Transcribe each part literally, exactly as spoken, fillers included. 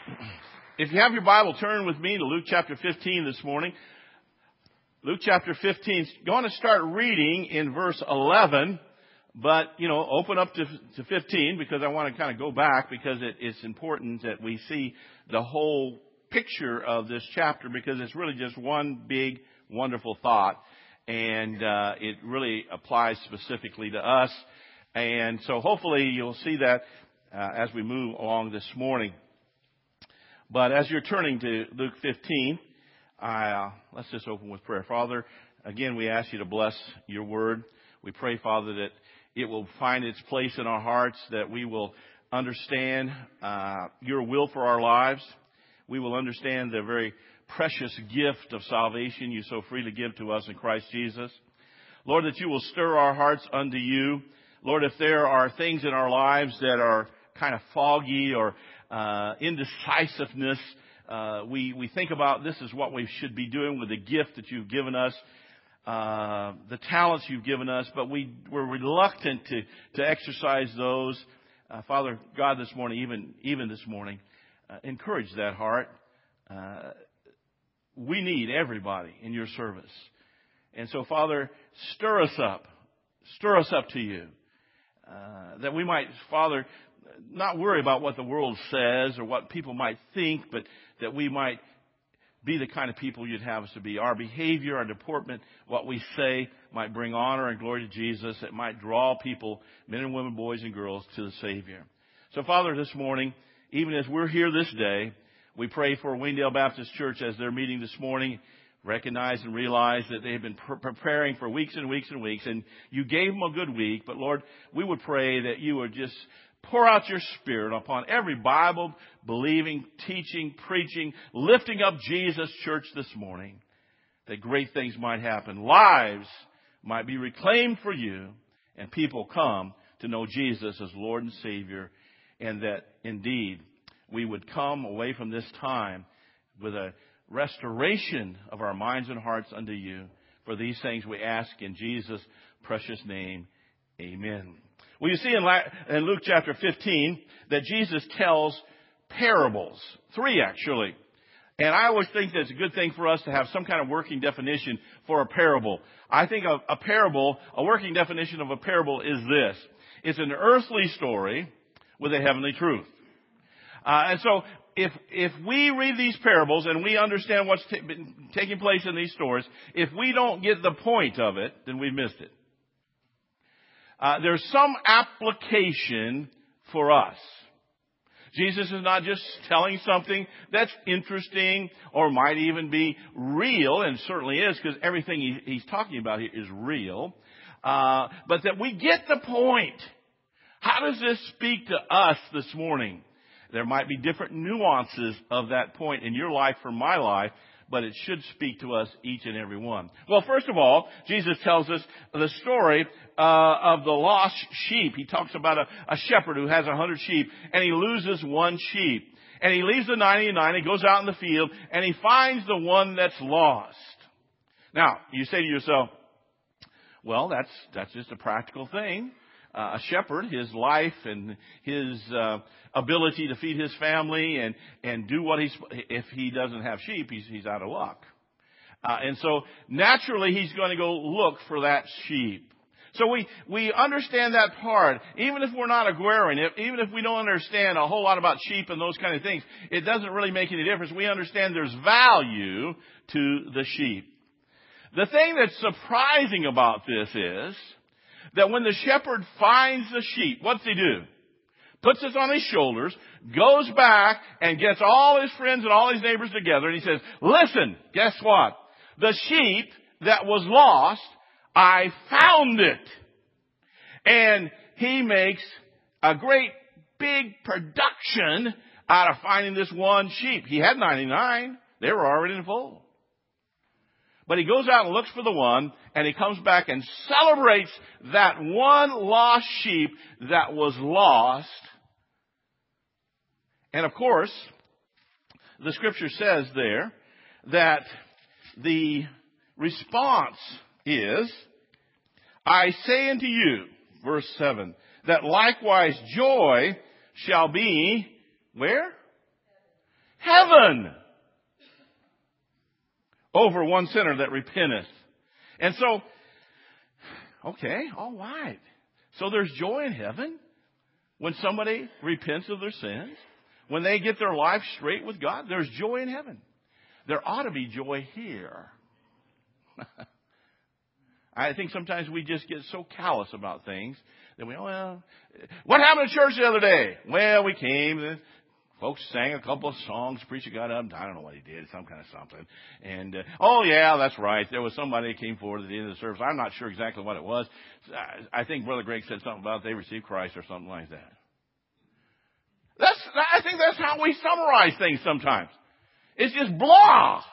If you have your Bible, turn with me to Luke chapter fifteen this morning. Luke chapter fifteen is going to start reading in verse eleven, but, you know, open up to, to fifteen because I want to kind of go back because it, it's important that we see the whole picture of this chapter because it's really just one big, wonderful thought, and uh, it really applies specifically to us. And so hopefully you'll see that uh, as we move along this morning. But as you're turning to Luke fifteen, uh, let's just open with prayer. Father, again, we ask you to bless your word. We pray, Father, that it will find its place in our hearts, that we will understand uh, your will for our lives. We will understand the very precious gift of salvation you so freely give to us in Christ Jesus. Lord, that you will stir our hearts unto you. Lord, if there are things in our lives that are kind of foggy or Uh, indecisiveness, uh, we, we think about this is what we should be doing with the gift that you've given us, uh, the talents you've given us, but we, we're reluctant to, to exercise those. Uh, Father God, this morning, even, even this morning, uh, encourage that heart. Uh, we need everybody in your service. And so, Father, stir us up. Stir us up to you. Uh, that we might, Father, not worry about what the world says or what people might think, but that we might be the kind of people you'd have us to be. Our behavior, our deportment, what we say might bring honor and glory to Jesus. It might draw people, men and women, boys and girls, to the Savior. So, Father, this morning, even as we're here this day, we pray for Wayndale Baptist Church as they're meeting this morning. Recognize and realize that they've been pre- preparing for weeks and weeks and weeks, and you gave them a good week. But, Lord, we would pray that you would just pour out your Spirit upon every Bible-believing, teaching, preaching, lifting up Jesus church this morning, that great things might happen. Lives might be reclaimed for you, and people come to know Jesus as Lord and Savior, and that, indeed, we would come away from this time with a restoration of our minds and hearts unto you. For these things we ask in Jesus' precious name. Amen. Well, you see in Luke chapter fifteen that Jesus tells parables. Three, actually. And I always think that it's a good thing for us to have some kind of working definition for a parable. I think a, a parable, a working definition of a parable is this. It's an earthly story with a heavenly truth. Uh, and so if if we read these parables and we understand what's t- been taking place in these stories, if we don't get the point of it, then we've missed it. Uh, there's some application for us. Jesus is not just telling something that's interesting or might even be real, and certainly is because everything he, he's talking about here is real, uh, but that we get the point. How does this speak to us this morning? There might be different nuances of that point in your life from my life, but it should speak to us each and every one. Well, first of all, Jesus tells us the story uh, of the lost sheep. He talks about a, a shepherd who has a hundred sheep, and he loses one sheep. And he leaves the ninety-nine, he goes out in the field, and he finds the one that's lost. Now, you say to yourself, well, that's that's just a practical thing. Uh, a shepherd, his life and his uh, ability to feed his family and and do what he's, if he doesn't have sheep, he's he's out of luck. Uh, and so naturally he's going to go look for that sheep. So we we understand that part, even if we're not agrarian, if, even if we don't understand a whole lot about sheep and those kind of things, it doesn't really make any difference. We understand there's value to the sheep. The thing that's surprising about this is that when the shepherd finds the sheep, what's he do? Puts it on his shoulders, goes back and gets all his friends and all his neighbors together, and he says, listen, guess what? The sheep that was lost, I found it. And he makes a great big production out of finding this one sheep. He had ninety-nine. They were already in the fold. But he goes out and looks for the one, and he comes back and celebrates that one lost sheep that was lost. And of course, the scripture says there that the response is, I say unto you, verse seven, that likewise joy shall be, where? heaven over one sinner that repenteth. And so, okay, all right. So there's joy in heaven when somebody repents of their sins. When they get their life straight with God, there's joy in heaven. There ought to be joy here. I think sometimes we just get so callous about things that we, oh, well, what happened at church the other day? Well, we came, the folks sang a couple of songs, preacher got up, I don't know what he did, some kind of something. And, uh, oh yeah, that's right, there was somebody that came forward at the end of the service. I'm not sure exactly what it was. I think Brother Greg said something about they received Christ or something like that. That's, I think that's how we summarize things sometimes. It's just blah.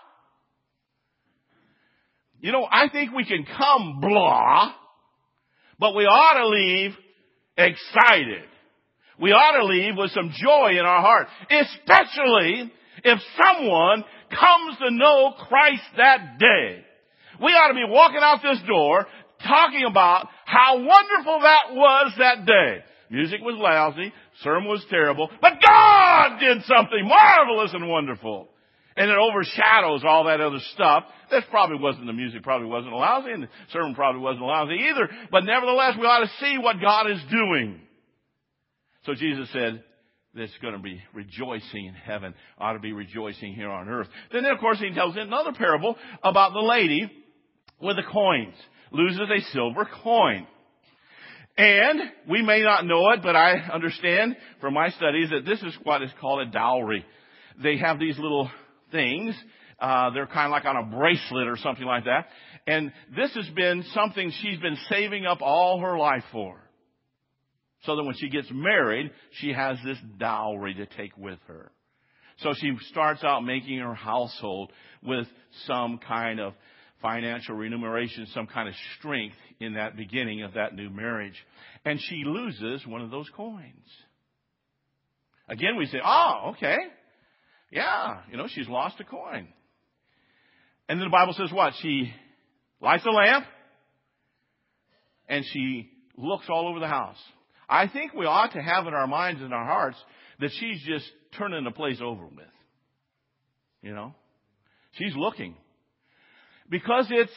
You know, I think we can come blah, but we ought to leave excited. We ought to leave with some joy in our heart, especially if someone comes to know Christ that day. We ought to be walking out this door talking about how wonderful that was that day. Music was lousy, sermon was terrible, but God did something marvelous and wonderful. And it overshadows all that other stuff. That probably wasn't, the music probably wasn't lousy, and the sermon probably wasn't lousy either. But nevertheless, we ought to see what God is doing. So Jesus said, there's going to be rejoicing in heaven, ought to be rejoicing here on earth. Then, of course, he tells another parable about the lady with the coins. Loses a silver coin. And we may not know it, but I understand from my studies that this is what is called a dowry. They have these little things. Uh, they're kind of like on a bracelet or something like that. And this has been something she's been saving up all her life for. So that when she gets married, she has this dowry to take with her. So she starts out making her household with some kind of financial remuneration, some kind of strength in that beginning of that new marriage. And she loses one of those coins. Again, we say, oh, okay. Yeah, you know, she's lost a coin. And then the Bible says what? She lights a lamp and she looks all over the house. I think we ought to have in our minds and our hearts that she's just turning the place over with. You know? She's looking. Because it's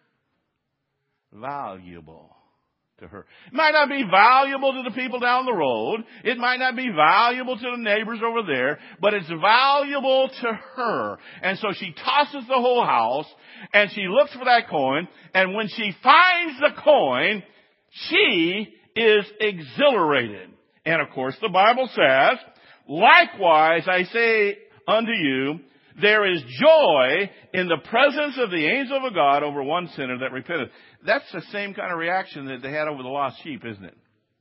valuable to her. It might not be valuable to the people down the road. It might not be valuable to the neighbors over there. But it's valuable to her. And so she tosses the whole house and she looks for that coin. And when she finds the coin, she is exhilarated. And of course the Bible says, likewise I say unto you, there is joy in the presence of the angel of God over one sinner that repenteth. That's the same kind of reaction that they had over the lost sheep, isn't it?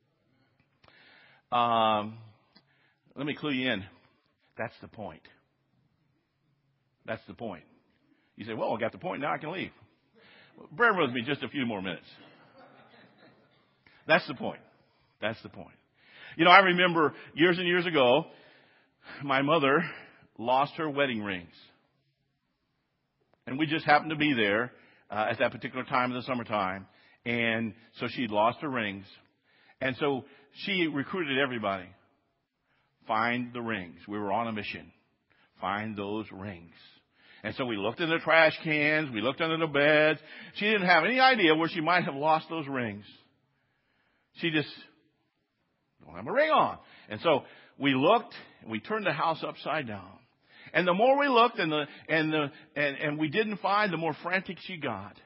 Um, let me clue you in. That's the point. That's the point. You say, well, I got the point, now I can leave. Bear with me just a few more minutes. That's the point. That's the point. You know, I remember years and years ago, my mother lost her wedding rings. And we just happened to be there uh, at that particular time of the summertime. And so she'd lost her rings. And so she recruited everybody. Find the rings. We were on a mission. Find those rings. And so we looked in the trash cans. We looked under the beds. She didn't have any idea where she might have lost those rings. She just don't have a ring on. And so we looked and we turned the house upside down. And the more we looked and the and the and, and we didn't find, the more frantic she got.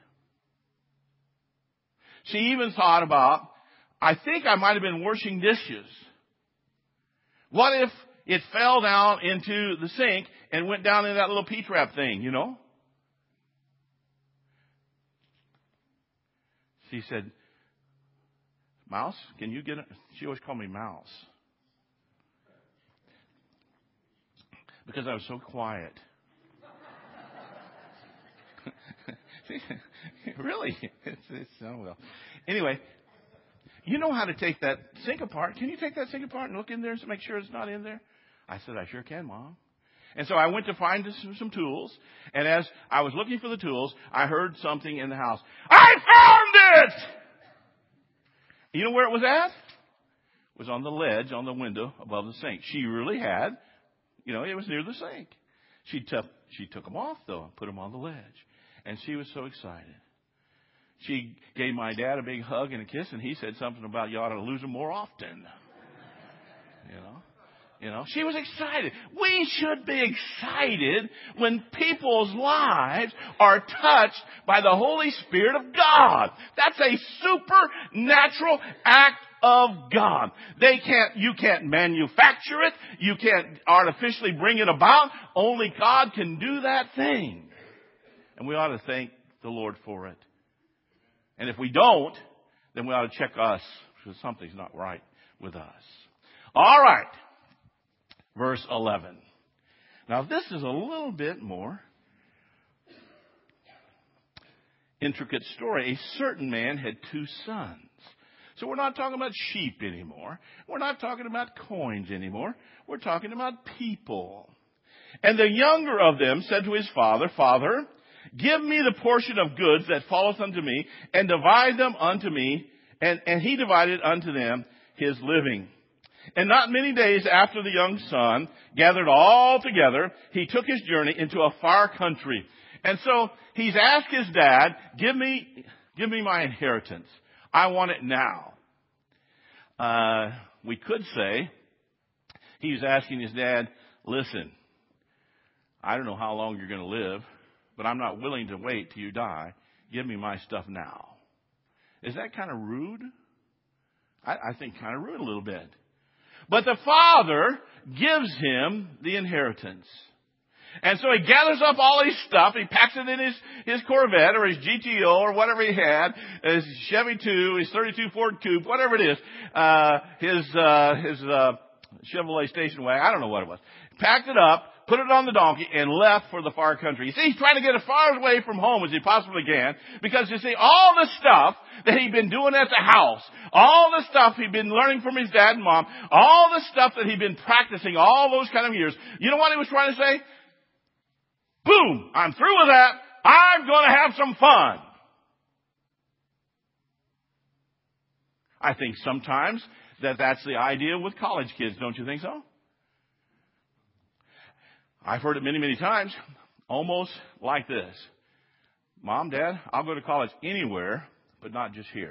She even thought about, I think I might have been washing dishes. What if it fell down into the sink and went down in that little P-trap thing, you know? She said, Mouse, can you get it? She always called me Mouse. Because I was so quiet. Really? It's, it's, oh well. Anyway, you know how to take that sink apart. Can you take that sink apart and look in there and make sure it's not in there? I said, I sure can, Mom. And so I went to find some, some tools. And as I was looking for the tools, I heard something in the house. I found it! You know where it was at? It was on the ledge on the window above the sink. She really had, you know, it was near the sink. She took, she took them off, though, and put them on the ledge. And she was so excited. She gave my dad a big hug and a kiss, and he said something about you ought to lose them more often. You know? You know, she was excited. We should be excited when people's lives are touched by the Holy Spirit of God. That's a supernatural act of God. They can't, you can't manufacture it. You can't artificially bring it about. Only God can do that thing. And we ought to thank the Lord for it. And if we don't, then we ought to check us, because something's not right with us. All right. Verse eleven. Now this is a little bit more intricate story. A certain man had two sons. So we're not talking about sheep anymore. We're not talking about coins anymore. We're talking about people. And the younger of them said to his father, Father, give me the portion of goods that falleth unto me, and divide them unto me. And, and he divided unto them his living. And not many days after the young son gathered all together, he took his journey into a far country. And so he's asked his dad, give me, give me my inheritance. I want it now. Uh, we could say he was asking his dad, listen, I don't know how long you're going to live, but I'm not willing to wait till you die. Give me my stuff now. Is that kind of rude? I, I think kind of rude a little bit. But the father gives him the inheritance. And so he gathers up all his stuff. He packs it in his, his Corvette or his G T O or whatever he had, his Chevy two, his thirty-two Ford Coupe, whatever it is, uh, his, uh, his, uh, Chevrolet station wagon. I don't know what it was. Packed it up, put it on the donkey, and left for the far country. You see, he's trying to get as far away from home as he possibly can, because you see, all the stuff that he'd been doing at the house, all the stuff he'd been learning from his dad and mom, all the stuff that he'd been practicing all those kind of years, you know what he was trying to say? Boom! I'm through with that. I'm going to have some fun. I think sometimes that that's the idea with college kids, don't you think so? I've heard it many, many times, almost like this. Mom, Dad, I'll go to college anywhere, but not just here.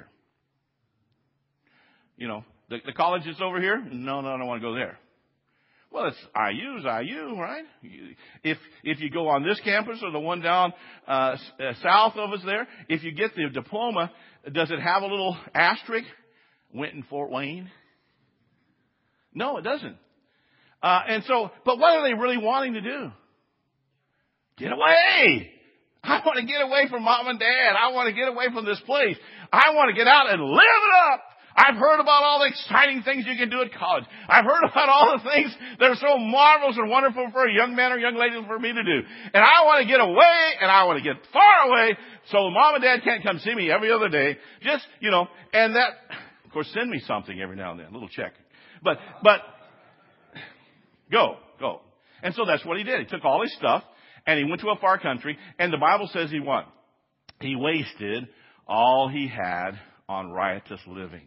You know, the, the college that's over here? No, no, I don't want to go there. Well, it's I U's I U, right? If if you go on this campus or the one down uh, south of us there, if you get the diploma, does it have a little asterisk? Went in Fort Wayne? No, it doesn't. Uh, and so, but what are they really wanting to do? Get away! I want to get away from mom and dad. I want to get away from this place. I want to get out and live it up. I've heard about all the exciting things you can do at college. I've heard about all the things that are so marvelous and wonderful for a young man or young lady for me to do. And I want to get away, and I want to get far away, so mom and dad can't come see me every other day. Just, you know, and that, of course, send me something every now and then, a little check. But, but, go, go. And so that's what he did. He took all his stuff, and he went to a far country, and the Bible says he what? He wasted all he had on riotous living.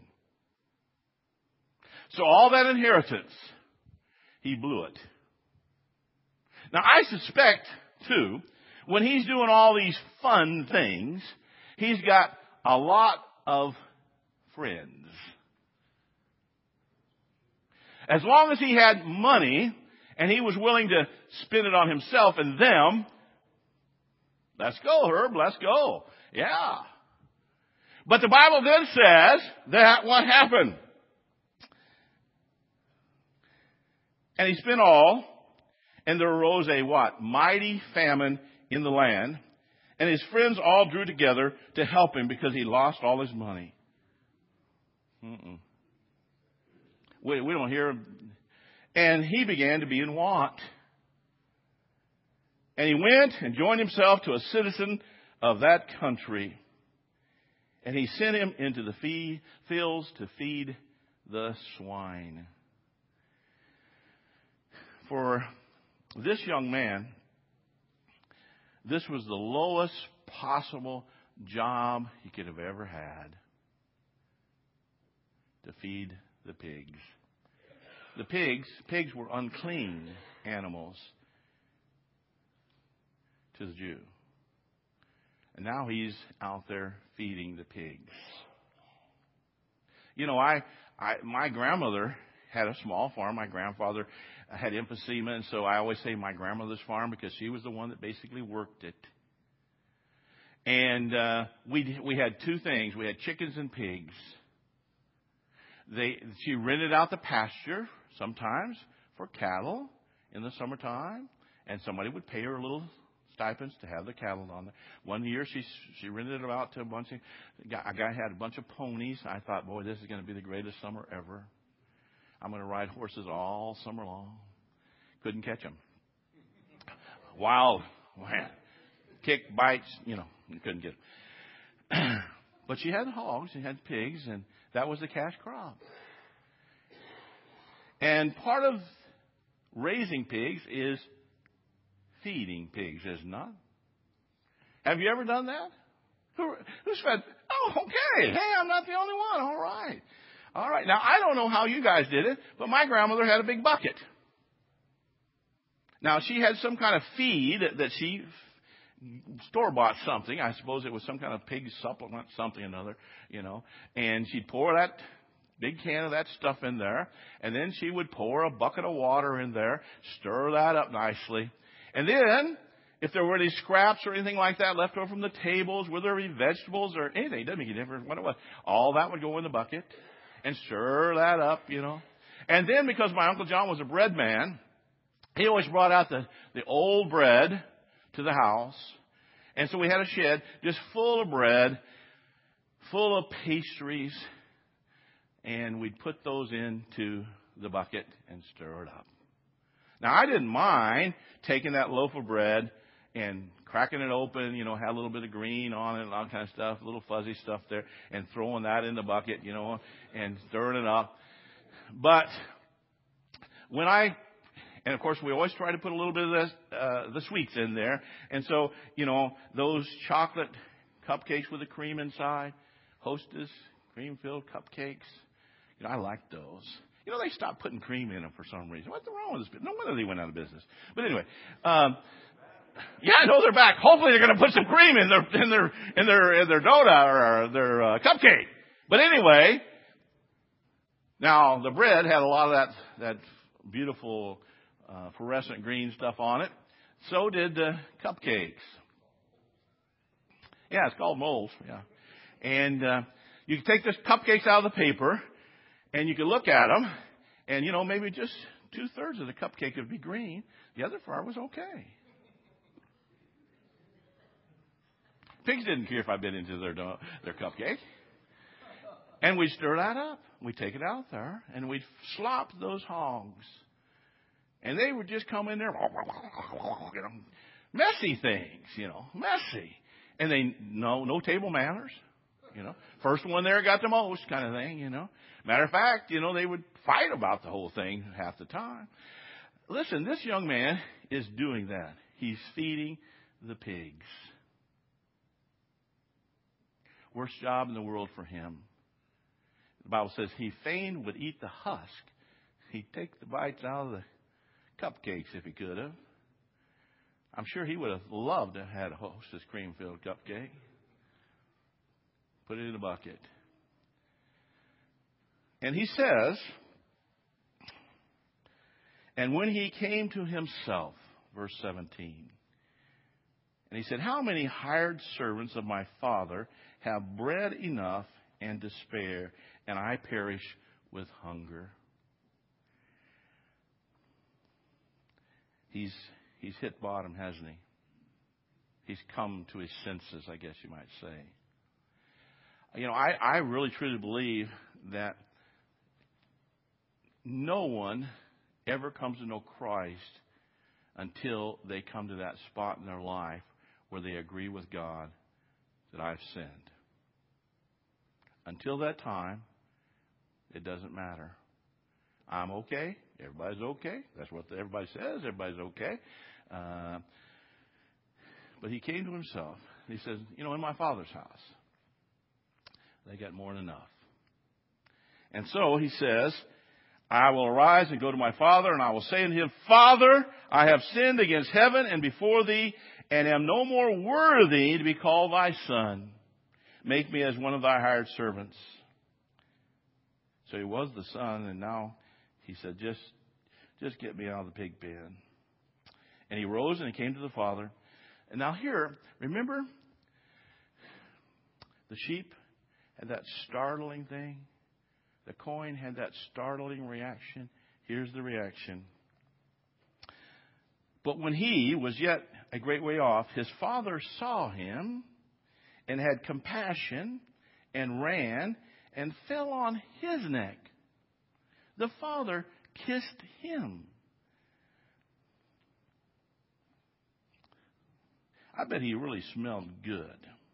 So all that inheritance, he blew it. Now I suspect, too, when he's doing all these fun things, he's got a lot of friends. As long as he had money and he was willing to spend it on himself and them, let's go, Herb, let's go. Yeah. But the Bible then says that what happened? And he spent all, and there arose a what? Mighty famine in the land. And his friends all drew together to help him because he lost all his money. Mm-mm. We, we don't hear. And he began to be in want. And he went and joined himself to a citizen of that country. And he sent him into the fee, fields to feed the swine. For this young man, this was the lowest possible job he could have ever had. To feed the pigs. The pigs, pigs were unclean animals. to the Jew. And now he's out there feeding the pigs. You know, I, I my grandmother had a small farm. My grandfather had emphysema, and so I always say my grandmother's farm because she was the one that basically worked it. And uh, we we had two things. We had chickens and pigs. They she rented out the pasture sometimes for cattle in the summertime, and somebody would pay her a little stipends to have the cattle on there. One year she she rented it out to a bunch of a guy had a bunch of ponies. I thought, boy, this is going to be the greatest summer ever. I'm going to ride horses all summer long. Couldn't catch them. Wild, man. Kick, bites, you know, you couldn't get them. But she had hogs, she had pigs, and that was the cash crop. And part of raising pigs is feeding pigs, is it not? Have you ever done that? Who, who's fed? Oh, okay. Hey, I'm not the only one. All right. All right. Now, I don't know how you guys did it, but my grandmother had a big bucket. Now, she had some kind of feed that she store-bought something. I suppose it was some kind of pig supplement, something or another, you know. And she'd pour that big can of that stuff in there, and then she would pour a bucket of water in there, stir that up nicely. And then, if there were any scraps or anything like that left over from the tables, whether there be vegetables or anything, it doesn't make a difference what it was, all that would go in the bucket and stir that up, you know. And then, because my Uncle John was a bread man, he always brought out the, the old bread to the house. And so we had a shed just full of bread, full of pastries, and we'd put those into the bucket and stir it up. Now, I didn't mind taking that loaf of bread and cracking it open, you know, had a little bit of green on it and all kind of stuff, a little fuzzy stuff there, and throwing that in the bucket, you know, and stirring it up. But when I, and of course we always try to put a little bit of this, uh, the sweets in there. And so, you know, those chocolate cupcakes with the cream inside, Hostess cream-filled cupcakes, you know, I like those. You know, they stopped putting cream in them for some reason. What's wrong with this? No wonder they went out of business. But anyway, um, yeah, I know they're back. Hopefully, they're going to put some cream in their in their in their in their donut or their uh, cupcake. But anyway, now the bread had a lot of that that beautiful uh, fluorescent green stuff on it. So did the cupcakes. Yeah, it's called molds. Yeah, and uh, you can take the cupcakes out of the paper. And you could look at them, and, you know, maybe just two-thirds of the cupcake would be green. The other part was okay. Pigs didn't care if I bit into their their cupcake. And we'd stir that up. We'd take it out there, and we'd slop those hogs. And they would just come in there, you know, messy things, you know, messy. And they, no, no table manners. You know, first one there got the most kind of thing, you know. Matter of fact, you know, they would fight about the whole thing half the time. Listen, this young man is doing that. He's feeding the pigs. Worst job in the world for him. The Bible says he fain would eat the husk. He'd take the bites out of the cupcakes if he could have. I'm sure he would have loved to have had a Hostess cream-filled cupcake. Put it in a bucket. And he says, and when he came to himself, verse seventeen, and he said, how many hired servants of my father have bread enough and to spare, and I perish with hunger? He's, he's hit bottom, hasn't he? He's come to his senses, I guess you might say. You know, I, I really truly believe that no one ever comes to know Christ until they come to that spot in their life where they agree with God that I've sinned. Until that time, it doesn't matter. I'm okay. Everybody's okay. That's what everybody says. Everybody's okay. Uh, but he came to himself. He says, you know, in my Father's house, they got more than enough. And so he says, I will arise and go to my father, and I will say unto him, Father, I have sinned against heaven and before thee, and am no more worthy to be called thy son. Make me as one of thy hired servants. So he was the son, and now he said, just, just get me out of the pig pen. And he rose and he came to the father. And now here, remember, the sheep had that startling thing. The coin had that startling reaction. Here's the reaction. But when he was yet a great way off, his father saw him and had compassion and ran and fell on his neck. The father kissed him. I bet he really smelled good.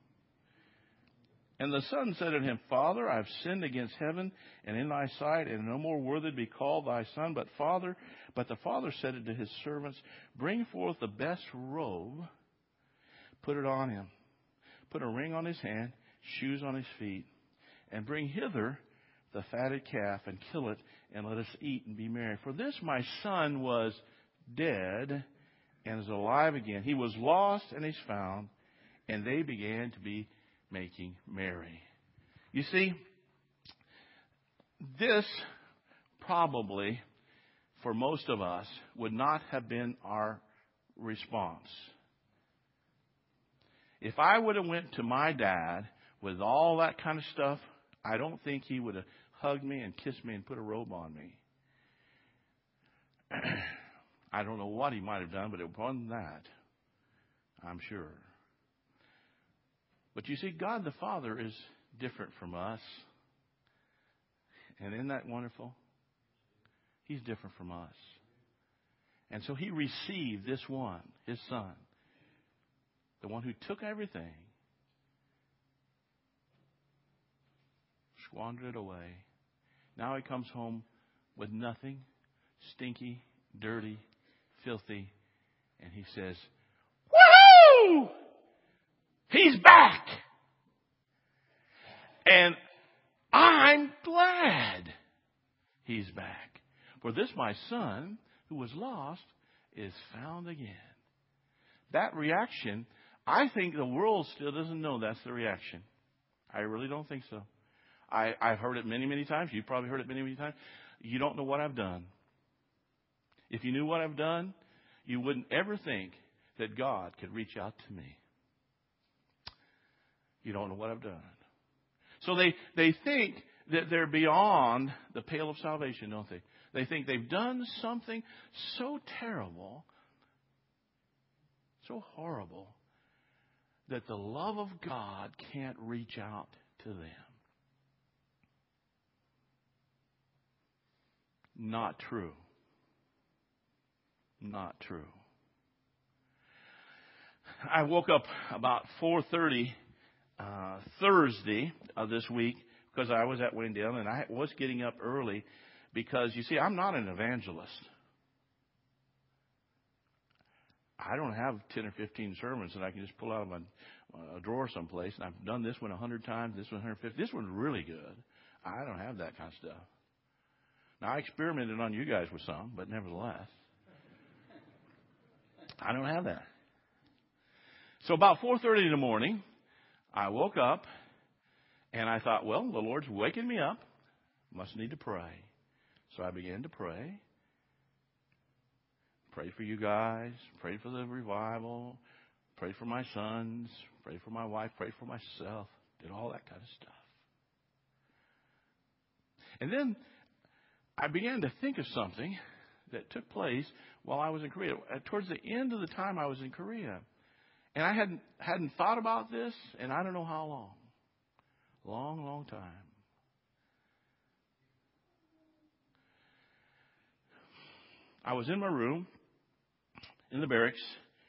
And the son said unto him, Father, I have sinned against heaven and in thy sight, and no more worthy to be called thy son. But father, but the father said unto his servants, Bring forth the best robe, put it on him, put a ring on his hand, shoes on his feet, and bring hither the fatted calf, and kill it, and let us eat and be merry. For this my son was dead and is alive again. He was lost and is found, and they began to be making merry. You see, this probably, for most of us, would not have been our response. If I would have went to my dad with all that kind of stuff, I don't think he would have hugged me and kissed me and put a robe on me. I don't know what he might have done, but it wasn't that, I'm sure. But you see, God the Father is different from us. And isn't that wonderful? He's different from us. And so he received this one, his son, the one who took everything, squandered it away. Now he comes home with nothing, stinky, dirty, filthy, and he says, Woohoo! He's back! And I'm glad he's back. For this my son, who was lost, is found again. That reaction, I think the world still doesn't know that's the reaction. I really don't think so. I, I've heard it many, many times. You've probably heard it many, many times. You don't know what I've done. If you knew what I've done, you wouldn't ever think that God could reach out to me. You don't know what I've done. So they, they think that they're beyond the pale of salvation, don't they? They think they've done something so terrible, so horrible, that the love of God can't reach out to them. Not true. Not true. I woke up about four thirty uh, Thursday of this week because I was at Wayndale, and I was getting up early because, you see, I'm not an evangelist. I don't have ten or fifteen sermons that I can just pull out of a, a drawer someplace, and I've done this one a hundred times, this one one hundred fifty. This one's really good. I don't have that kind of stuff. Now, I experimented on you guys with some, but nevertheless, I don't have that. So about four thirty in the morning, I woke up, and I thought, well, the Lord's waking me up. Must need to pray. So I began to pray. Pray for you guys. Pray for the revival. Pray for my sons. Pray for my wife. Pray for myself. Did all that kind of stuff. And then I began to think of something that took place while I was in Korea. Towards the end of the time I was in Korea. And I hadn't hadn't thought about this, and I don't know how long. Long, long time. I was in my room in the barracks,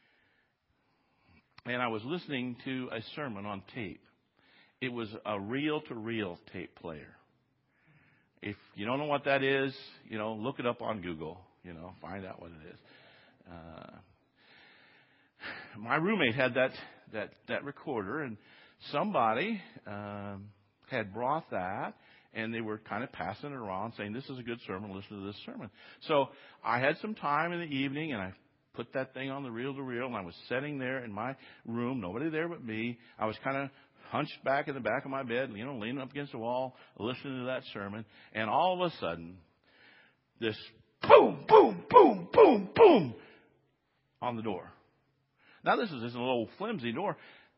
and I was listening to a sermon on tape. It was a reel-to-reel tape player. If you don't know what that is, you know, look it up on Google. You know, find out what it is. Uh, my roommate had that that that recorder, and somebody um, had brought that and they were kind of passing it around, saying, this is a good sermon, listen to this sermon. So I had some time in the evening, and I put that thing on the reel-to-reel, and I was sitting there in my room, nobody there but me. I was kind of hunched back in the back of my bed, you know, leaning up against the wall, listening to that sermon, and all of a sudden, this boom, boom, boom, boom, boom on the door. Now, this is this little flimsy door.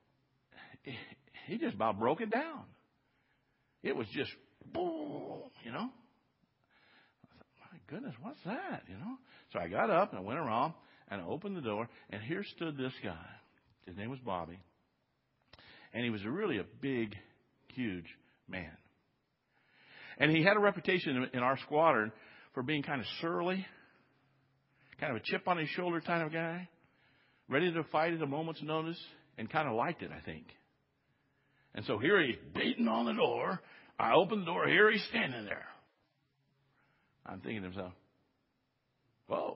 He just about broke it down. It was just boom, you know. I thought, my goodness, what's that, you know? So I got up and I went around and I opened the door, and here stood this guy. His name was Bobby. And he was really a big, huge man. And he had a reputation in our squadron for being kind of surly, kind of a chip on his shoulder kind of guy, ready to fight at a moment's notice, and kind of liked it, I think. And so here he's beating on the door. I open the door. Here he's standing there. I'm thinking to myself, whoa.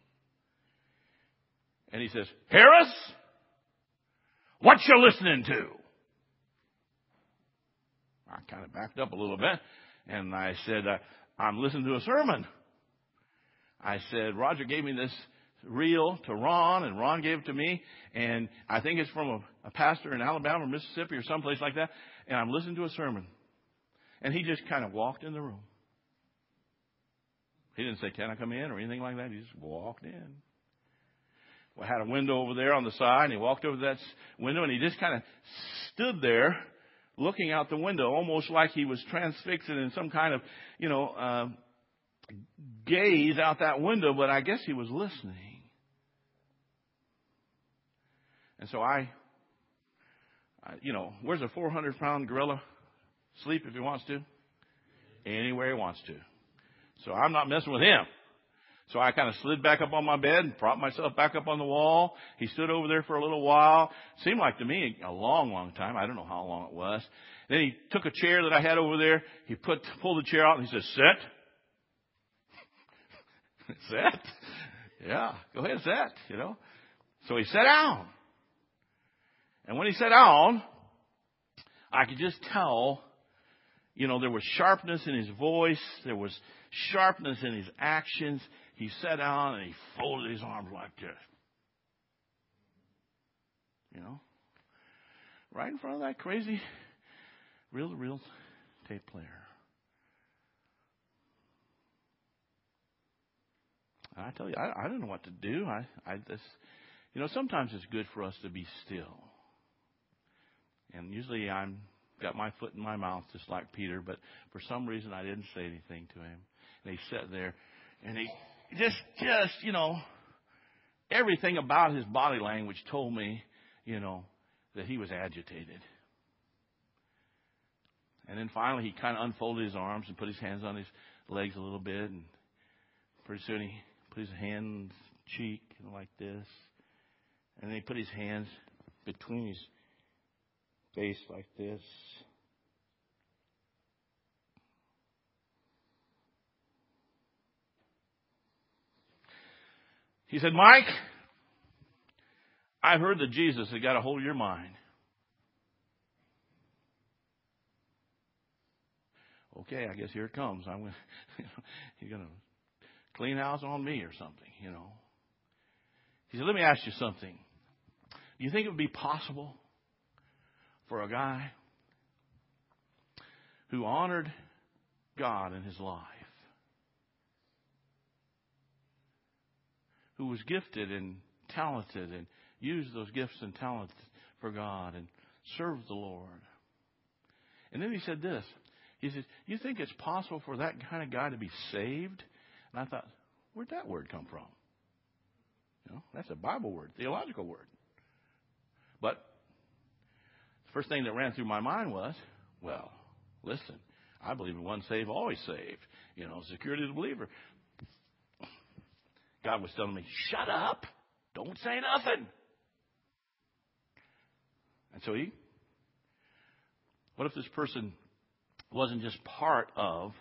And he says, Harris, what you listening to? I kind of backed up a little bit, and I said, uh, I'm listening to a sermon. I said, Roger gave me this reel to Ron, and Ron gave it to me, and I think it's from a, a pastor in Alabama or Mississippi or someplace like that, and I'm listening to a sermon. And he just kind of walked in the room. He didn't say, can I come in or anything like that. He just walked in. We had a window over there on the side, and he walked over that window, and he just kind of stood there looking out the window, almost like he was transfixing in some kind of, you know, uh, gaze out that window, but I guess he was listening. And so I, I you know, where's a four hundred pound gorilla sleep if he wants to? Anywhere he wants to. So I'm not messing with him. So I kind of slid back up on my bed and propped myself back up on the wall. He stood over there for a little while. Seemed like to me a long, long time. I don't know how long it was. Then he took a chair that I had over there. He put pulled the chair out and he said, sit. Sit? Yeah, go ahead and sit, you know. So he sat down. And when he sat down, I could just tell, you know, there was sharpness in his voice. There was sharpness in his actions. He sat down and he folded his arms like this. You know? Right in front of that crazy reel-to-reel tape player. I tell you, I, I don't know what to do. I, I just, you know, sometimes it's good for us to be still. And usually I'm got my foot in my mouth just like Peter, but for some reason I didn't say anything to him. And he sat there and he just, just, you know, everything about his body language told me, you know, that he was agitated. And then finally he kind of unfolded his arms and put his hands on his legs a little bit. And pretty soon he put his hand on his cheek like this. And then he put his hands between his face like this. He said, Mike, I've heard that Jesus has got a hold of your mind. Okay, I guess here it comes. I'm gonna, he's going to clean house on me or something, you know. He said, let me ask you something. Do you think it would be possible for a guy who honored God in his life, who was gifted and talented and used those gifts and talents for God and served the Lord? And then he said this. He said, you think it's possible for that kind of guy to be saved? And I thought, where'd that word come from? You know, that's a Bible word, theological word. But the first thing that ran through my mind was, well, listen, I believe in one saved, always saved. You know, security of the believer. God was telling me, shut up. Don't say nothing. And so he, what if this person wasn't just part of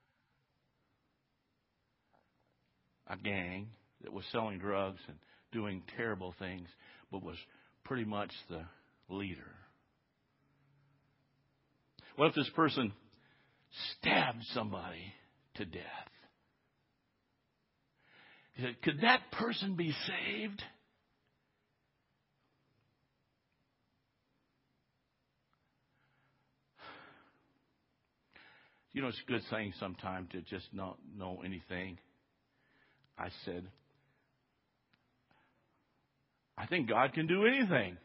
a gang that was selling drugs and doing terrible things, but was pretty much the leader? What if this person stabbed somebody to death. He said, could that person be saved? You know, it's a good thing sometimes to just not know anything. I said, I think God can do anything.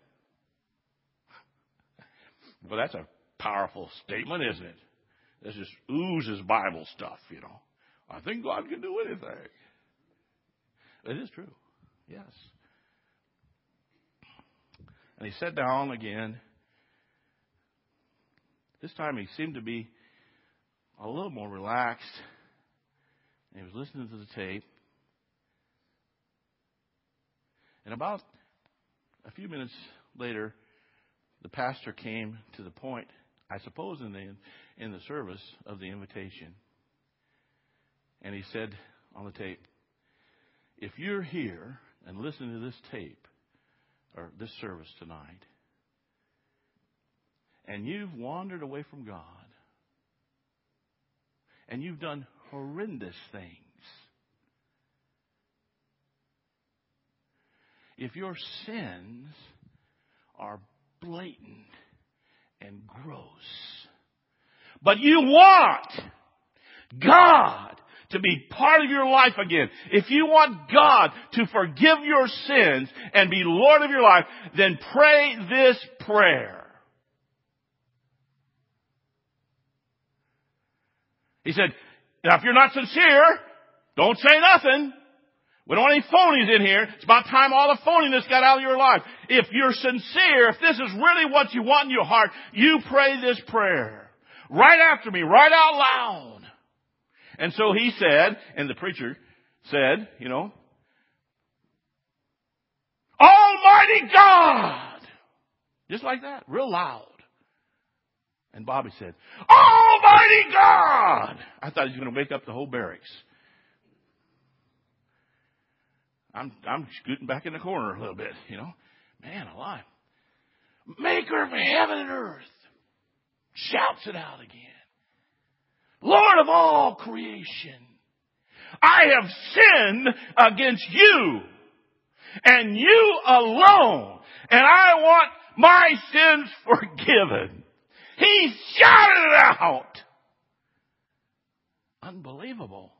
Well, that's a powerful statement, isn't it? This just oozes Bible stuff, you know. I think God can do anything. It is true. Yes. And he sat down again. This time he seemed to be a little more relaxed. And he was listening to the tape. And about a few minutes later, the pastor came to the point, I suppose in the in the service, of the invitation. And he said on the tape, if you're here and listening to this tape, or this service tonight, and you've wandered away from God, and you've done horrendous things, if your sins are blatant and gross, but you want God to be part of your life again, if you want God to forgive your sins and be Lord of your life, then pray this prayer. He said, now if you're not sincere, don't say nothing. We don't want any phonies in here. It's about time all the phoniness got out of your life. If you're sincere, if this is really what you want in your heart, you pray this prayer. Right after me, right out loud. And so he said, and the preacher said, you know, Almighty God! Just like that, real loud. And Bobby said, Almighty God! I thought he was going to wake up the whole barracks. I'm I'm scooting back in the corner a little bit, you know. Man alive. Maker of heaven and earth. Shouts it out again. Lord of all creation. I have sinned against you. And you alone. And I want my sins forgiven. He shouted it out. Unbelievable.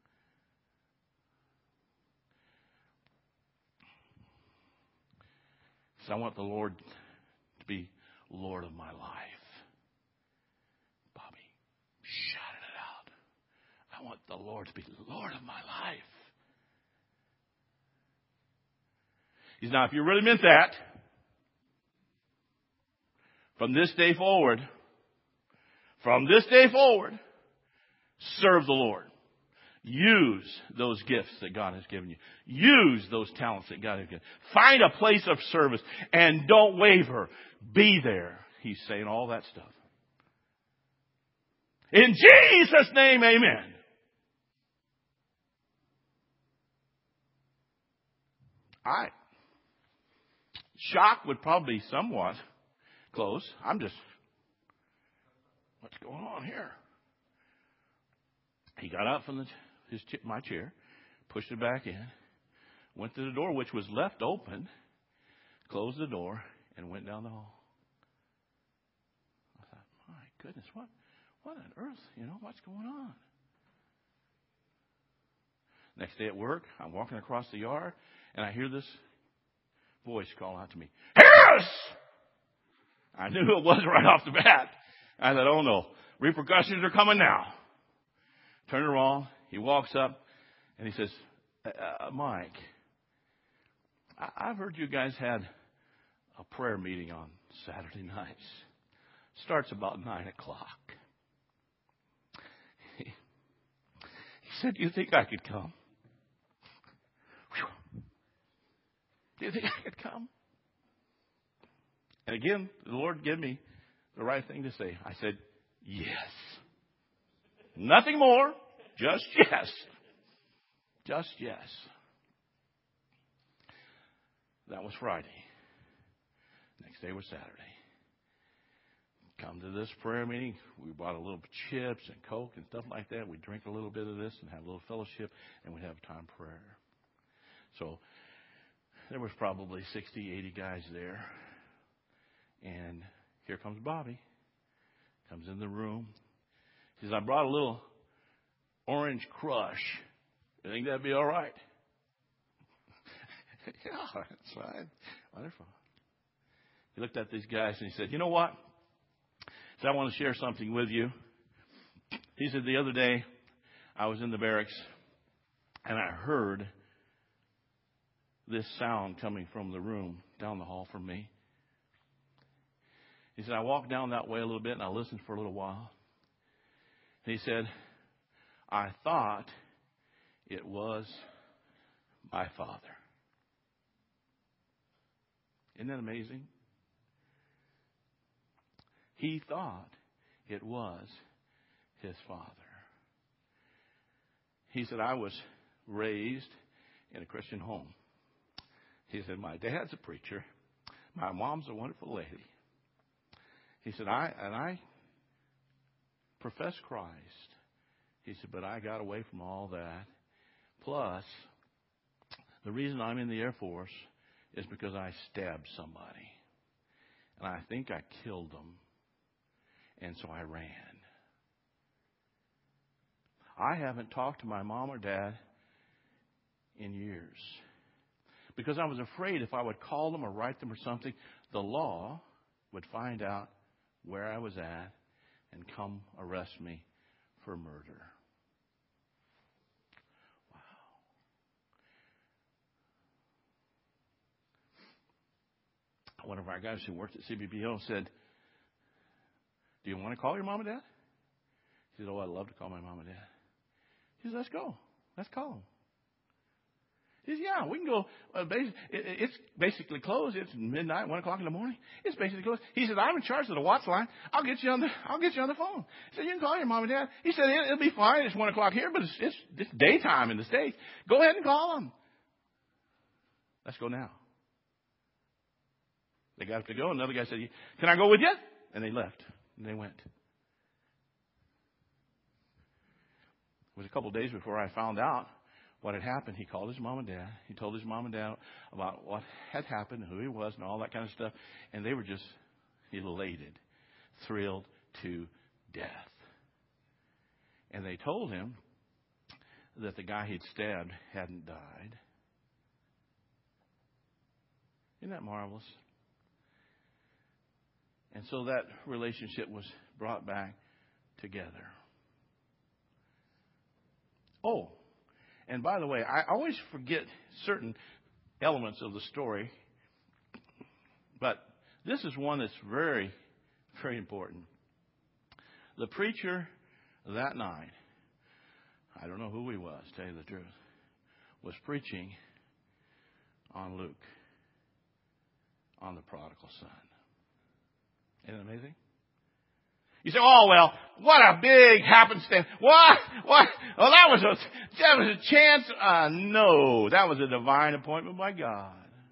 So I want the Lord to be Lord of my life. Bobby shouted it out. I want the Lord to be Lord of my life. He said, now if you really meant that, from this day forward, from this day forward, serve the Lord. Use those gifts that God has given you. Use those talents that God has given you. Find a place of service and don't waver. Be there. He's saying all that stuff. In Jesus' name, amen. I, shock would probably be somewhat close. I'm just, what's going on here? He got up from the, his my chair, pushed it back in, went to the door, which was left open, closed the door, and went down the hall. I thought, my goodness, what, what on earth, you know, what's going on? Next day at work, I'm walking across the yard, and I hear this voice call out to me, Harris! I knew it wasn't right off the bat. I thought, oh no, repercussions are coming now. Turn around, he walks up, and he says, uh, Mike, I- I've heard you guys had a prayer meeting on Saturday nights. Starts about nine o'clock. He, he said, do you think I could come? Whew. Do you think I could come? And again, the Lord gave me the right thing to say. I said, yes. Nothing more. Just yes. Just yes. That was Friday. Next day was Saturday. come to this prayer meeting. We bought a little chips and Coke and stuff like that. We'd drink a little bit of this and have a little fellowship, and we'd have time of prayer. So there was probably sixty, eighty guys there. And here comes Bobby. Comes in the room. He says, I brought a little orange crush. You think that'd be all right? Yeah, that's fine. Wonderful. He looked at these guys and he said, you know what? He said, I want to share something with you. He said, the other day I was in the barracks and I heard this sound coming from the room down the hall from me. He said, I walked down that way a little bit and I listened for a little while. And he said, I thought it was my father. Isn't that amazing? He thought it was his father. He said, I was raised in a Christian home. He said, my dad's a preacher. My mom's a wonderful lady. He said, I and I profess Christ. He said, but I got away from all that. Plus, the reason I'm in the Air Force is because I stabbed somebody. And I think I killed them. And so I ran. I haven't talked to my mom or dad in years. Because I was afraid if I would call them or write them or something, the law would find out where I was at and come arrest me for murder. Wow. One of our guys who worked at C B P O said, do you want to call your mom and dad? He said, oh, I'd love to call my mom and dad. He said, let's go. Let's call them. He said, yeah, we can go. Uh, basi- it, it's basically closed. It's midnight, one o'clock in the morning. It's basically closed. He said, I'm in charge of the Watts line. I'll get you on the. I'll get you on the phone. He said, you can call your mom and dad. He said, it, it'll be fine. It's one o'clock here, but it's, it's it's daytime in the States. Go ahead and call them. Let's go now. They got up to go. Another guy said, can I go with you? And they left. And they went. It was a couple of days before I found out what had happened. He called his mom and dad. He told his mom and dad about what had happened, who he was, and all that kind of stuff. And they were just elated, thrilled to death. And they told him that the guy he'd stabbed hadn't died. Isn't that marvelous? And so that relationship was brought back together. Oh, and by the way, I always forget certain elements of the story, but this is one that's very, very important. The preacher that night, I don't know who he was, to tell you the truth, was preaching on Luke, on the prodigal son. Isn't it amazing? You say, oh, well, what a big happenstance. What? What? Well, that was a, that was a chance. Uh, no, that was a divine appointment by God.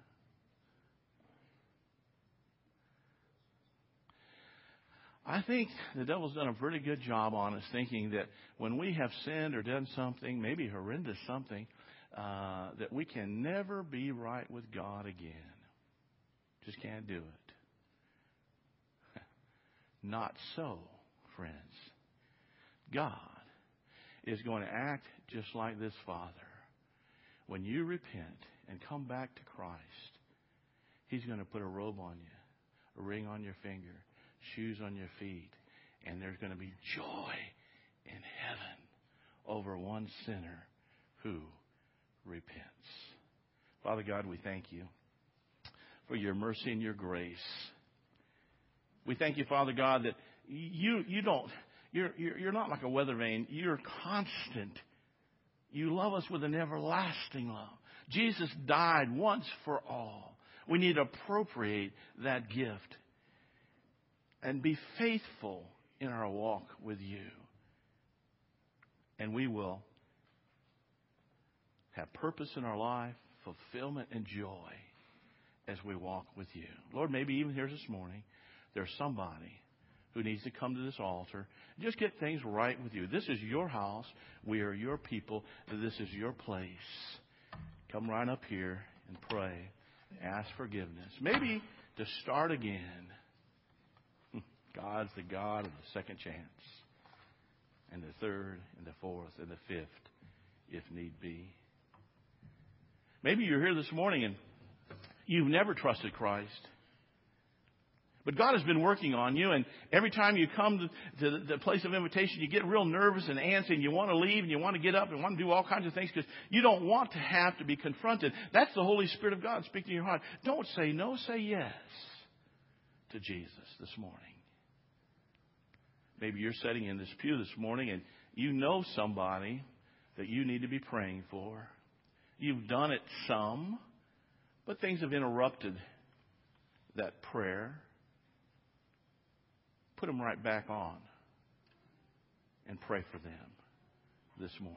I think the devil's done a pretty good job on us thinking that when we have sinned or done something, maybe horrendous something, uh, that we can never be right with God again. Just can't do it. Not so, friends. God is going to act just like this Father. When you repent and come back to Christ, He's going to put a robe on you, a ring on your finger, shoes on your feet, and there's going to be joy in heaven over one sinner who repents. Father God, we thank you for your mercy and your grace. We thank you, Father God, that you you don't you're you're, you're not like a weather vane. You're constant. You love us with an everlasting love. Jesus died once for all. We need to appropriate that gift and be faithful in our walk with you. And we will have purpose in our life, fulfillment and joy as we walk with you. Lord, maybe even here this morning, there's somebody who needs to come to this altar. Just get things right with you. This is your house. We are your people. This is your place. Come right up here and pray. Ask forgiveness. Maybe to start again. God's the God of the second chance. And the third, and the fourth, and the fifth, if need be. Maybe you're here this morning and you've never trusted Christ. But God has been working on you, and every time you come to, to the place of invitation, you get real nervous and antsy, and you want to leave, and you want to get up, and want to do all kinds of things because you don't want to have to be confronted. That's the Holy Spirit of God speaking to your heart. Don't say no, say yes to Jesus this morning. Maybe you're sitting in this pew this morning, and you know somebody that you need to be praying for. You've done it some, but things have interrupted that prayer. Put them right back on and pray for them this morning.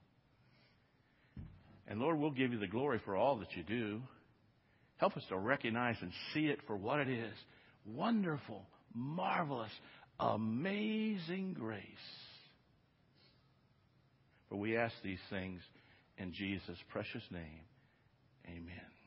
And Lord, we'll give you the glory for all that you do. Help us to recognize and see it for what it is. Wonderful, marvelous, amazing grace. For we ask these things in Jesus' precious name. Amen.